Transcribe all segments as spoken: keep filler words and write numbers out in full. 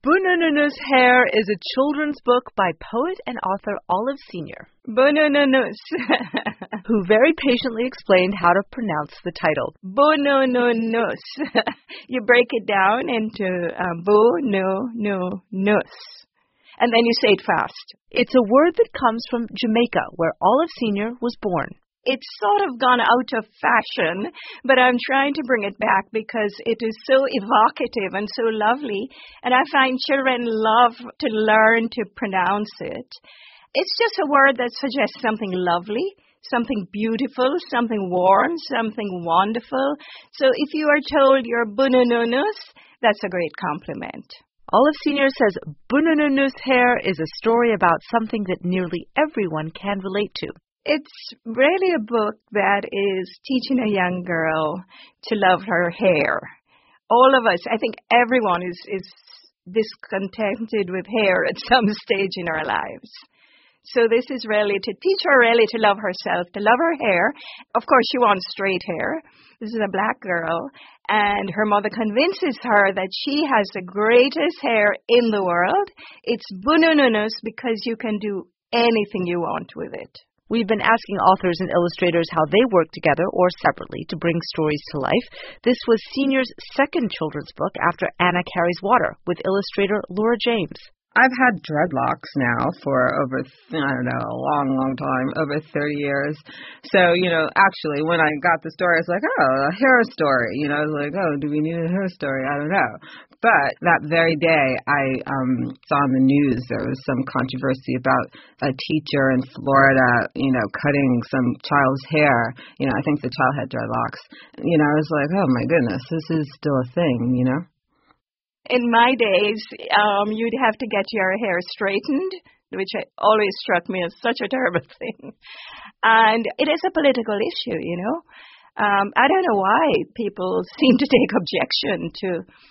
Bunununu's Hair is a children's book by poet and author Olive Senior, Bunununus. who very patiently explained how to pronounce the title. Bunununus. You break it down into um, bu-nu-nu-nus. And then you say it fast. It's a word that comes from Jamaica, where Olive Senior was born. It's sort of gone out of fashion, but I'm trying to bring it back because it is so evocative and so lovely, and I find children love to learn to pronounce it. It's just a word that suggests something lovely, something beautiful, something warm, something wonderful. So if you are told you're bunununus, that's a great compliment. Olive Senior says Bunununu's Hair is a story about something that nearly everyone can relate to. It's really a book that is teaching a young girl to love her hair. All of us, I think everyone is, is discontented with hair at some stage in our lives. So this is really to teach her really to love herself, to love her hair. Of course, she wants straight hair. This is a black girl, and her mother convinces her that she has the greatest hair in the world. It's bunununus because you can do anything you want with it. We've been asking authors and illustrators how they work together or separately to bring stories to life. This was Senior's second children's book after Anna Carries Water with illustrator Laura James. I've had dreadlocks now for over, I don't know, a long, long time, over thirty years. So, you know, actually, when I got the story, I was like, oh, a hair story. You know, I was like, oh, do we need a hair story? I don't know. But that very day, I um, saw on the news there was some controversy about a teacher in Florida, you know, cutting some child's hair. You know, I think the child had dreadlocks. You know, I was like, oh, my goodness, this is still a thing, you know? In my days, um, you'd have to get your hair straightened, which always struck me as such a terrible thing. And it is a political issue, you know. Um, I don't know why people seem to take objection to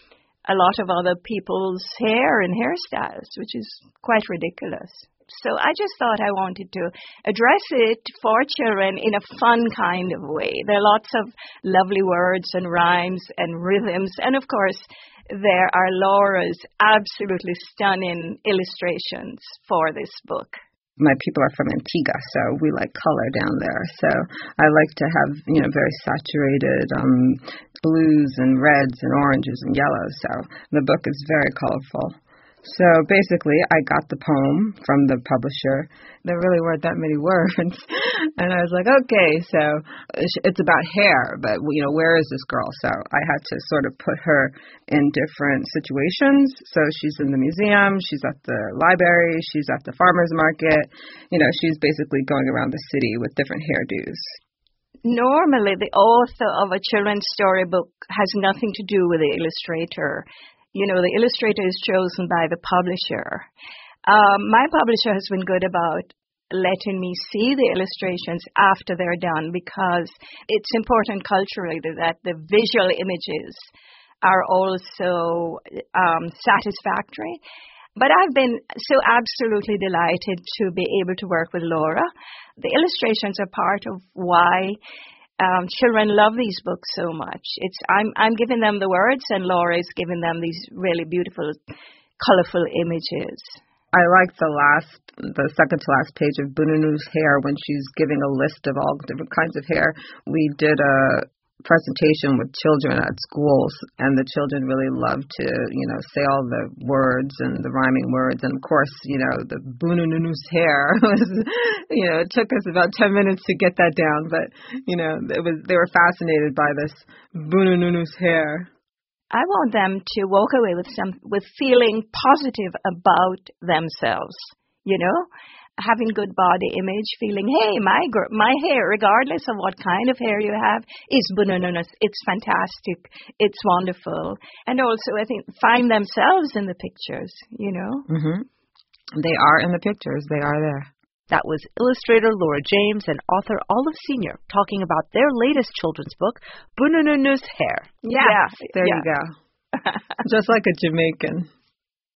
a lot of other people's hair and hairstyles, which is quite ridiculous. So I just thought I wanted to address it for children in a fun kind of way. There are lots of lovely words and rhymes and rhythms, and of course, there are Laura's absolutely stunning illustrations for this book. My people are from Antigua, so we like color down there. So I like to have, you know, very saturated um, blues and reds and oranges and yellows. So the book is very colorful. So basically, I got the poem from the publisher. There really weren't that many words. And I was like, okay, so it's about hair, but, you know, where is this girl? So I had to sort of put her in different situations. So she's in the museum, she's at the library, she's at the farmer's market. You know, she's basically going around the city with different hairdos. Normally, the author of a children's storybook has nothing to do with the illustrator. You know, the illustrator is chosen by the publisher. Um, my publisher has been good about letting me see the illustrations after they're done because it's important culturally that the visual images are also um, satisfactory. But I've been so absolutely delighted to be able to work with Laura. The illustrations are part of why Um, children love these books so much. It's I'm I'm giving them the words, and Laura is giving them these really beautiful, colorful images. I like the last, the second to last page of Bunununu's Hair when she's giving a list of all different kinds of hair. We did a presentation with children at schools, and the children really loved to, you know, say all the words and the rhyming words. And of course, you know, the Bunununu's Hair was, you know, it took us about ten minutes to get that down, but, you know, it was, they were fascinated by this Bunununu's hair. I want them to walk away with some, with feeling positive about themselves, you know? Having good body image, feeling, hey, my gr- my hair, regardless of what kind of hair you have, is bunununus. It's fantastic. It's wonderful. And also, I think, find themselves in the pictures, you know? Mm-hmm. They are in the pictures. They are there. That was illustrator Laura James and author Olive Senior talking about their latest children's book, Bunununu's Hair. Yeah. yeah. There yeah. you go. Just like a Jamaican.